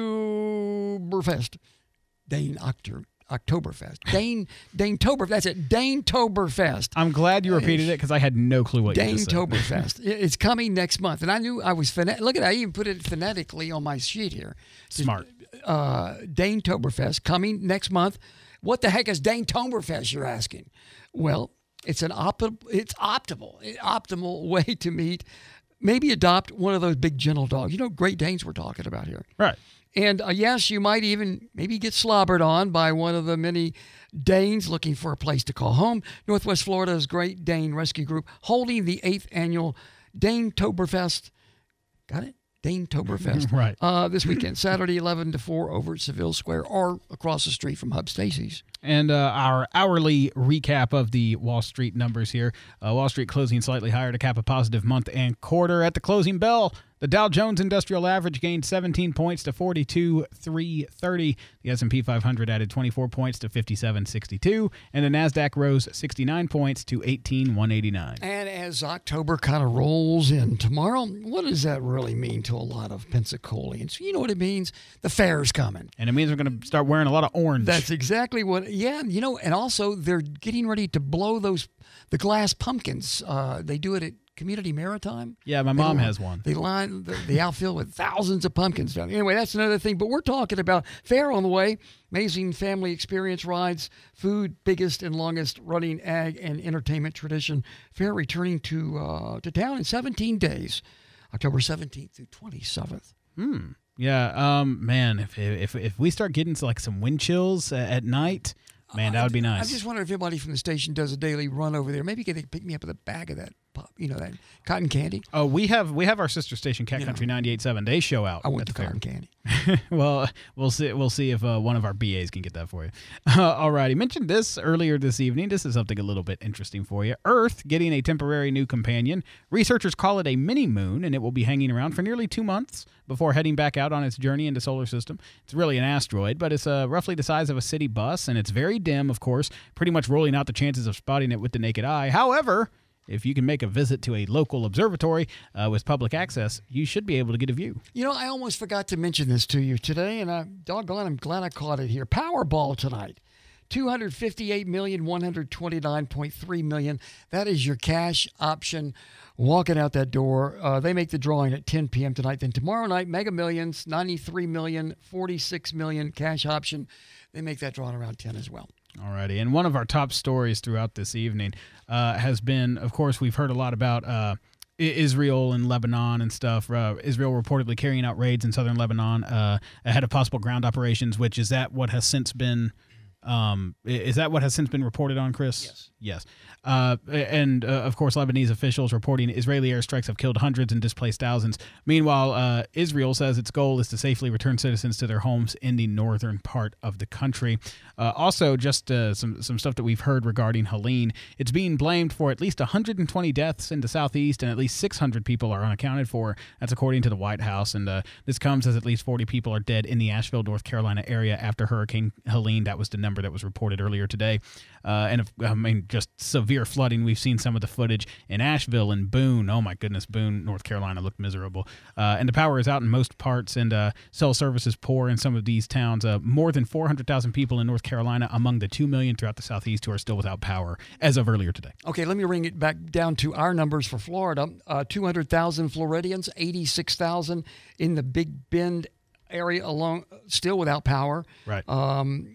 Speaker 5: Toberfest. Dane October. Oktoberfest. Dane Dane Tober. That's it. Dane Toberfest.
Speaker 4: I'm glad you repeated it because I had no clue what you
Speaker 5: Dane
Speaker 4: just said.
Speaker 5: Toberfest. It's coming next month, and I knew I was phonetic. Look at that. I even put it phonetically on my sheet here.
Speaker 4: Smart.
Speaker 5: Uh, Dane Toberfest coming next month. What the heck is Dane Toberfest? You're asking. Well, it's an optimal. It's optimal. Optimal way to meet. Maybe adopt one of those big gentle dogs. You know, Great Danes we're talking about here.
Speaker 4: Right.
Speaker 5: And uh, yes, you might even maybe get slobbered on by one of the many Danes looking for a place to call home. Northwest Florida's Great Dane Rescue Group holding the eighth annual Dane Toberfest. Got it? Dane Toberfest.
Speaker 4: Right.
Speaker 5: Uh, this weekend, Saturday, eleven to four over at Seville Square or across the street from Hub Stacy's.
Speaker 4: And uh, our hourly recap of the Wall Street numbers here. Uh, Wall Street closing slightly higher to cap a positive month and quarter. At the closing bell, the Dow Jones Industrial Average gained seventeen points to forty-two thousand three hundred thirty. The S and P five hundred added twenty-four points to fifty-seven sixty-two. And the NASDAQ rose sixty-nine points to eighteen thousand one hundred eighty-nine.
Speaker 5: And as October kind of rolls in tomorrow, what does that really mean to a lot of Pensacolians? You know what it means? The fair's coming.
Speaker 4: And it means we're going to start wearing a lot of orange.
Speaker 5: That's exactly what, yeah, you know, and also they're getting ready to blow those, the glass pumpkins. Uh, they do it at Community Maritime.
Speaker 4: Yeah, my
Speaker 5: They
Speaker 4: mom
Speaker 5: li-
Speaker 4: has one.
Speaker 5: They line the, the outfield with thousands of pumpkins down. Anyway, that's another thing. But we're talking about fair on the way. Amazing family experience rides, food, biggest and longest running ag and entertainment tradition. Fair returning to uh, to town in seventeen days, October seventeenth through twenty-seventh.
Speaker 4: Hmm. Yeah. Um. Man, if if if we start getting like some wind chills uh, at night, man, that would be nice.
Speaker 5: I just wonder if anybody from the station does a daily run over there. Maybe they could pick me up with a bag of that pop, you know, that cotton candy.
Speaker 4: Oh, we have we have our sister station, Cat
Speaker 5: You
Speaker 4: Country
Speaker 5: know.
Speaker 4: ninety-eight point seven. They show out.
Speaker 5: I want
Speaker 4: at
Speaker 5: the
Speaker 4: the fair.
Speaker 5: cotton candy.
Speaker 4: Well, we'll see. We'll see if uh, one of our B As can get that for you. Uh, alrighty. Mentioned this earlier this evening. This is something a little bit interesting for you. Earth getting a temporary new companion. Researchers call it a mini moon, and it will be hanging around for nearly two months before heading back out on its journey into solar system. It's really an asteroid, but it's uh, roughly the size of a city bus, and it's very dim, of course, pretty much ruling out the chances of spotting it with the naked eye. However, if you can make a visit to a local observatory uh, with public access, you should be able to get a view.
Speaker 5: You know, I almost forgot to mention this to you today, and I, doggone, I'm glad I caught it here. Powerball tonight, two hundred fifty-eight million one hundred twenty-nine point three million dollars. That is your cash option walking out that door. Uh, they make the drawing at ten p.m. tonight. Then tomorrow night, Mega Millions, ninety-three million dollars, forty-six million dollars cash option. They make that drawing around ten as well.
Speaker 4: Alrighty, and one of our top stories throughout this evening uh, has been, of course, we've heard a lot about uh, I- Israel and Lebanon and stuff. Uh, Israel reportedly carrying out raids in southern Lebanon uh, ahead of possible ground operations. Which is that what has since been? Um, i- is that what has since been reported on, Chris? Yes. Yes. Uh, and, uh, of course, Lebanese officials reporting Israeli airstrikes have killed hundreds and displaced thousands. Meanwhile, uh, Israel says its goal is to safely return citizens to their homes in the northern part of the country. Uh, also, just uh, some, some stuff that we've heard regarding Helene. It's being blamed for at least one hundred twenty deaths in the southeast, and at least six hundred people are unaccounted for. That's according to the White House. And uh, this comes as at least forty people are dead in the Asheville, North Carolina area after Hurricane Helene. That was the number that was reported earlier today. Uh, and, if, I mean, just severe flooding. We've seen some of the footage in Asheville and Boone. Oh, my goodness. Boone, North Carolina looked miserable. Uh, and the power is out in most parts, and uh, cell service is poor in some of these towns. Uh, more than four hundred thousand people in North Carolina among the two million throughout the southeast who are still without power as of earlier today.
Speaker 5: Okay, let me bring it back down to our numbers for Florida. Uh, two hundred thousand Floridians, eighty-six thousand in the Big Bend area alone, still without power.
Speaker 4: Right.
Speaker 5: Um,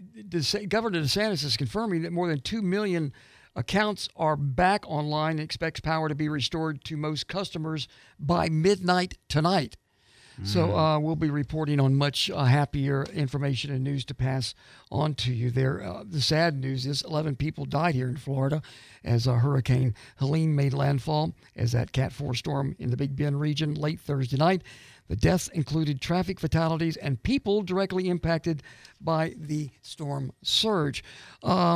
Speaker 5: De- Governor DeSantis is confirming that more than two million accounts are back online and expects power to be restored to most customers by midnight tonight. So uh, we'll be reporting on much uh, happier information and news to pass on to you there. Uh, the sad news is eleven people died here in Florida as uh, Hurricane Helene made landfall as that Cat four storm in the Big Bend region late Thursday night. The deaths included traffic fatalities and people directly impacted by the storm surge. Um,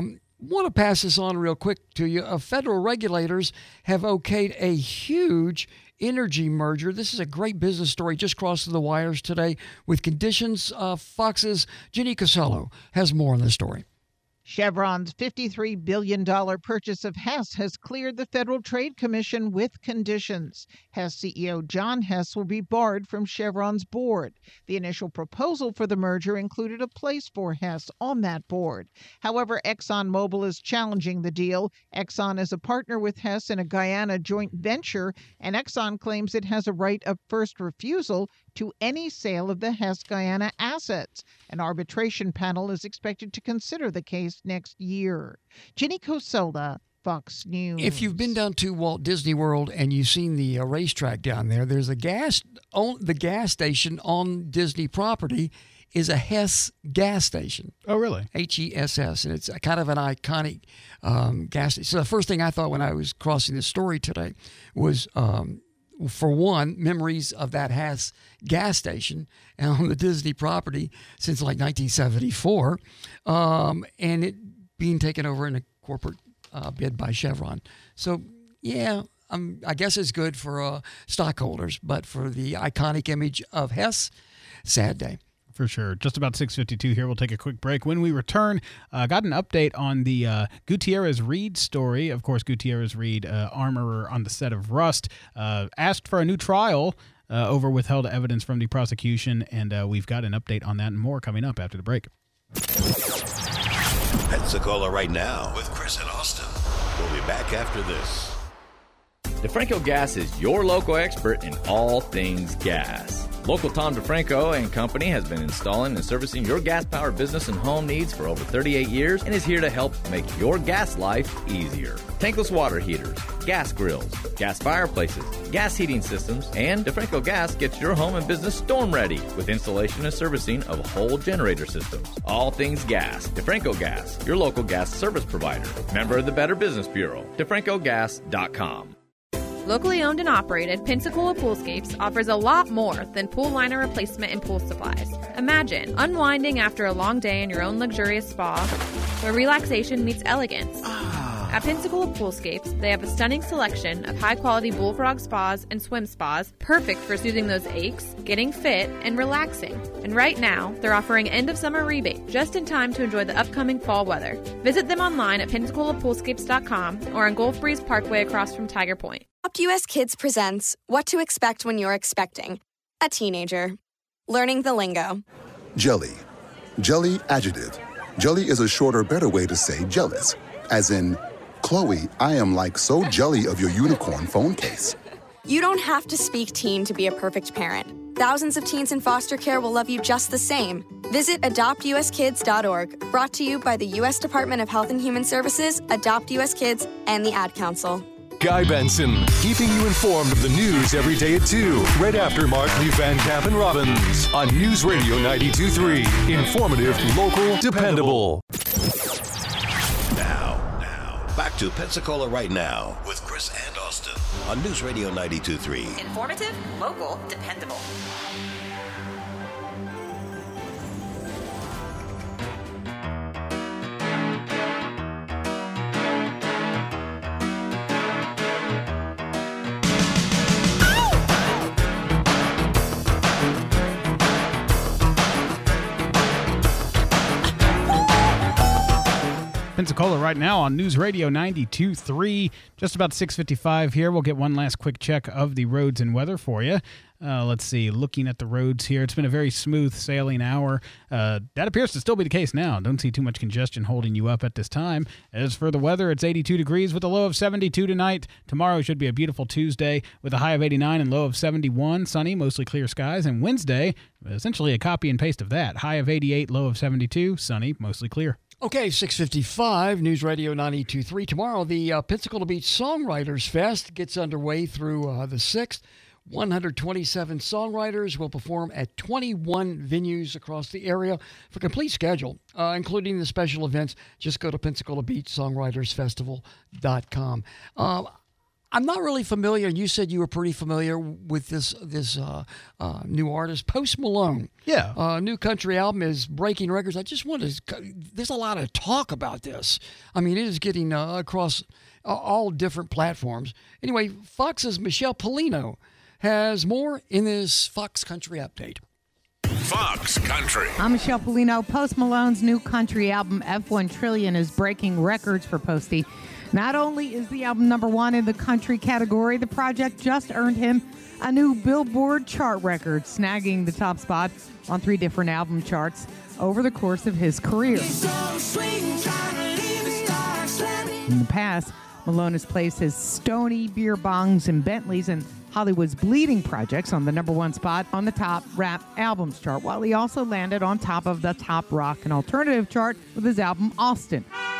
Speaker 5: want to pass this on real quick to you. Uh, federal regulators have okayed a huge energy merger. This is a great business story just crossed the wires today with conditions. Uh, Fox's Jenny Cosello has more on this story.
Speaker 10: Chevron's fifty-three billion dollars purchase of Hess has cleared the Federal Trade Commission with conditions. Hess C E O John Hess will be barred from Chevron's board. The initial proposal for the merger included a place for Hess on that board. However, ExxonMobil is challenging the deal. Exxon is a partner with Hess in a Guyana joint venture, and Exxon claims it has a right of first refusal to any sale of the Hess Guyana assets. An arbitration panel is expected to consider the case next year. Jenny Coselda, Fox News.
Speaker 5: If you've been down to Walt Disney World and you've seen the uh, racetrack down there, there's a gas on the gas station on Disney property is a Hess gas station.
Speaker 4: Oh, really?
Speaker 5: H E S S, and it's a kind of an iconic um, gas station. So the first thing I thought when I was crossing this story today was, um, for one, memories of that Hess gas station on the Disney property since like nineteen seventy-four, um, and it being taken over in a corporate uh, bid by Chevron. So, yeah, um, I guess it's good for uh, stockholders, but for the iconic image of Hess, sad day.
Speaker 4: For sure. Just about six fifty-two here. We'll take a quick break. When we return, uh, got an update on the uh, Gutierrez-Reed story. Of course, Gutierrez-Reed, uh, armorer on the set of Rust, uh, asked for a new trial uh, over withheld evidence from the prosecution, and uh, we've got an update on that and more coming up after the break.
Speaker 1: Pensacola right now with Chris and Austin. We'll be back after this.
Speaker 11: DeFranco Gas is your local expert in all things gas. Local Tom DeFranco and Company has been installing and servicing your gas-powered business and home needs for over thirty-eight years and is here to help make your gas life easier. Tankless water heaters, gas grills, gas fireplaces, gas heating systems, and DeFranco Gas gets your home and business storm ready with installation and servicing of whole generator systems. All things gas. DeFranco Gas, your local gas service provider. Member of the Better Business Bureau. DeFranco Gas dot com.
Speaker 26: Locally owned and operated, Pensacola Poolscapes offers a lot more than pool liner replacement and pool supplies. Imagine unwinding after a long day in your own luxurious spa, where relaxation meets elegance. At Pensacola Poolscapes, they have a stunning selection of high-quality bullfrog spas and swim spas, perfect for soothing those aches, getting fit, and relaxing. And right now, they're offering end-of-summer rebate, just in time to enjoy the upcoming fall weather. Visit them online at Pensacola Poolscapes dot com or on Gulf Breeze Parkway across from Tiger Point.
Speaker 13: Adopt U S Kids presents What to Expect When You're Expecting a Teenager. Learning the lingo.
Speaker 14: Jelly. Jelly adjective. Jelly is a shorter, better way to say jealous. As in, Chloe, I am like so jelly of your unicorn phone case.
Speaker 13: You don't have to speak teen to be a perfect parent. Thousands of teens in foster care will love you just the same. Visit adopt U S kids dot org. Brought to you by the U S Department of Health and Human Services, Adopt U S Kids, and the Ad Council.
Speaker 20: Guy Benson, keeping you informed of the news every day at two, right after Markley, Van Camp, and Robbins on News Radio ninety-two point three. Informative, local, dependable.
Speaker 1: Now, now, back to Pensacola right now with Chris and Austin on News Radio ninety-two point three.
Speaker 3: Informative, local, dependable.
Speaker 4: Pensacola right now on News Radio ninety-two point three. Just about six fifty-five here. We'll get one last quick check of the roads and weather for you. Uh, let's see. Looking at the roads here, it's been a very smooth sailing hour. Uh, that appears to still be the case now. Don't see too much congestion holding you up at this time. As for the weather, it's eighty-two degrees with a low of seventy-two tonight. Tomorrow should be a beautiful Tuesday with a high of eighty-nine and low of seventy-one. Sunny, mostly clear skies. And Wednesday, essentially a copy and paste of that. High of eighty-eight, low of seventy-two. Sunny, mostly clear.
Speaker 5: Okay, six fifty-five, News Radio ninety-two point three. Tomorrow, the uh, Pensacola Beach Songwriters Fest gets underway through uh, the sixth. one hundred twenty-seven songwriters will perform at twenty-one venues across the area. For complete schedule, uh, including the special events, just go to Pensacola Beach Songwriters Festival dot com. Uh, I'm not really familiar. You said you were pretty familiar with this this uh, uh, new artist, Post Malone.
Speaker 4: Yeah.
Speaker 5: Uh, new country album is breaking records. I just wanted to, there's a lot of talk about this. I mean, it is getting uh, across all different platforms. Anyway, Fox's Michelle Polino has more in this Fox Country Update.
Speaker 12: Fox Country.
Speaker 15: I'm Michelle Polino. Post Malone's new country album, F one Trillion, is breaking records for Posty. Not only is the album number one in the country category, the project just earned him a new Billboard chart record, snagging the top spot on three different album charts over the course of his career. In the past, Malone has placed his Stony, Beer Bongs, and Bentleys and Hollywood's Bleeding projects on the number one spot on the top rap albums chart, while he also landed on top of the top rock and alternative chart with his album Austin.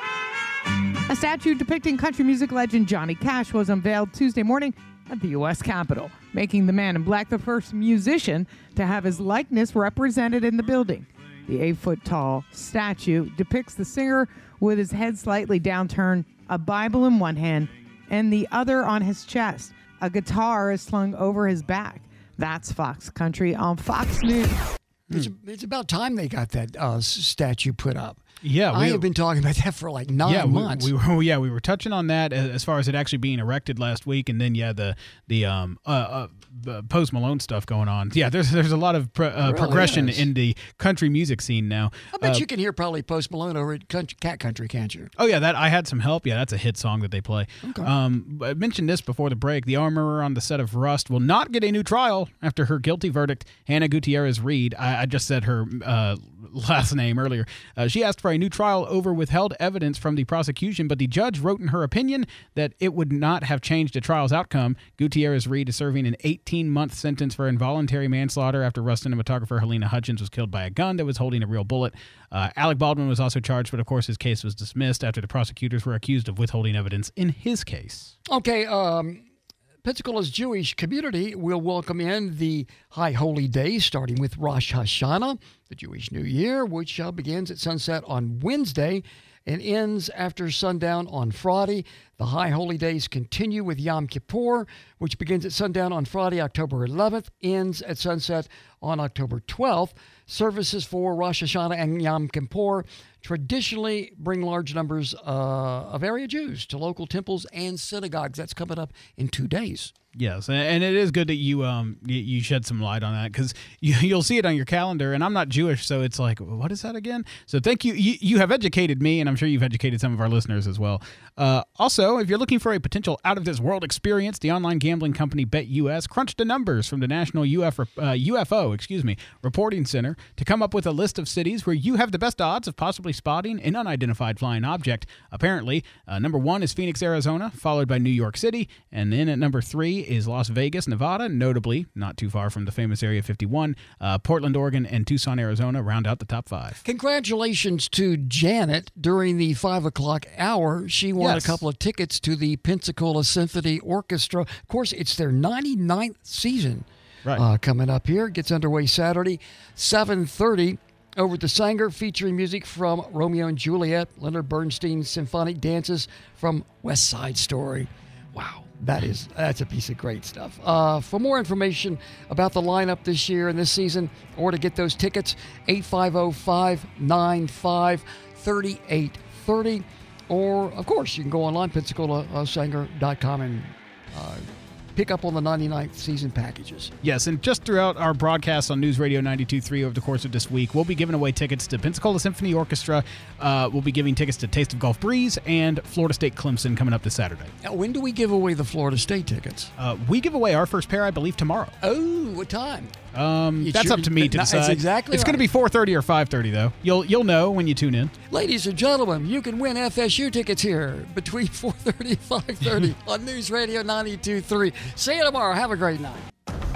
Speaker 15: A statue depicting country music legend Johnny Cash was unveiled Tuesday morning at the U S Capitol, making the man in black the first musician to have his likeness represented in the building. The eight-foot-tall statue depicts the singer with his head slightly downturned, a Bible in one hand, and the other on his chest. A guitar is slung over his back. That's Fox Country on Fox News.
Speaker 5: It's, it's about time they got that uh, statue put up.
Speaker 4: Yeah,
Speaker 5: I
Speaker 4: we,
Speaker 5: have been talking about that for like nine
Speaker 4: yeah,
Speaker 5: months.
Speaker 4: We, we were, yeah, we were touching on that as far as it actually being erected last week, and then yeah, the the um uh, uh the Post Malone stuff going on. Yeah, there's there's a lot of pro, uh, really progression is. in the country music scene now.
Speaker 5: I bet
Speaker 4: uh,
Speaker 5: you can hear probably Post Malone over at country, Cat Country, can't you?
Speaker 4: Oh yeah, that I had some help. Yeah, that's a hit song that they play.
Speaker 5: Okay.
Speaker 4: Um, I mentioned this before the break. The armorer on the set of Rust will not get a new trial after her guilty verdict. Hannah Gutierrez Reed. I, I just said her uh, last name earlier. Uh, she asked for a new trial over withheld evidence from the prosecution, but the judge wrote in her opinion that it would not have changed the trial's outcome. Gutierrez Reed is serving an eighteen-month sentence for involuntary manslaughter after Rust cinematographer Helena Hutchins was killed by a gun that was holding a real bullet. Uh, Alec Baldwin was also charged, but of course his case was dismissed after the prosecutors were accused of withholding evidence in his case.
Speaker 5: Okay, um... Pensacola's Jewish community will welcome in the High Holy Days, starting with Rosh Hashanah, the Jewish New Year, which uh, begins at sunset on Wednesday and ends after sundown on Friday. The High Holy Days continue with Yom Kippur, which begins at sundown on Friday, October eleventh, ends at sunset on October twelfth. Services for Rosh Hashanah and Yom Kippur traditionally bring large numbers uh, of area Jews to local temples and synagogues. That's coming up in two days.
Speaker 4: Yes, and it is good that you um you shed some light on that, because you, you'll see it on your calendar, and I'm not Jewish, so it's like, what is that again? So thank you. You, you have educated me, and I'm sure you've educated some of our listeners as well. Uh, also, if you're looking for a potential out-of-this-world experience, the online gambling company BetUS crunched the numbers from the National U F, uh, U F O excuse me, Reporting Center to come up with a list of cities where you have the best odds of possibly spotting an unidentified flying object. Apparently, uh, number one is Phoenix, Arizona, followed by New York City, and then at number three is Las Vegas, Nevada, notably not too far from the famous Area fifty-one. Uh, Portland, Oregon, and Tucson, Arizona round out the top five.
Speaker 5: Congratulations to Janet during the five o'clock hour. She won
Speaker 4: Yes.
Speaker 5: a couple of tickets to the Pensacola Symphony Orchestra. Of course, it's their ninety-ninth season
Speaker 4: right.
Speaker 5: uh, coming up here. Gets underway Saturday, seven thirty. Over the Sanger, featuring music from Romeo and Juliet, Leonard Bernstein's symphonic dances from West Side Story. Wow. That is, that's a piece of great stuff. Uh, for more information about the lineup this year and this season, or to get those tickets, eight five zero, five nine five, three eight three zero. Or, of course, you can go online, Pensacola Sanger dot com, and uh, pick up on the ninety-ninth season packages.
Speaker 4: Yes, and just throughout our broadcasts on News Radio ninety-two point three over the course of this week, we'll be giving away tickets to Pensacola Symphony Orchestra. Uh, we'll be giving tickets to Taste of Gulf Breeze and Florida State Clemson coming up this Saturday.
Speaker 5: Now, when do we give away the Florida State tickets?
Speaker 4: Uh, we give away our first pair, I believe, tomorrow.
Speaker 5: Oh, what time?
Speaker 4: Um,
Speaker 5: It's
Speaker 4: that's
Speaker 5: your-
Speaker 4: up to me to
Speaker 5: that's
Speaker 4: decide.
Speaker 5: exactly
Speaker 4: It's going to
Speaker 5: right.
Speaker 4: be four thirty or five thirty, though. You'll you'll know when you tune in.
Speaker 5: Ladies and gentlemen, you can win F S U tickets here between four thirty and five thirty on News Radio ninety-two point three. See you tomorrow. Have a great night.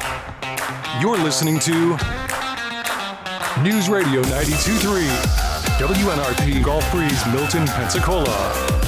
Speaker 20: You're listening to News Radio ninety-two point three, W N R P Gulf Breeze, Milton, Pensacola.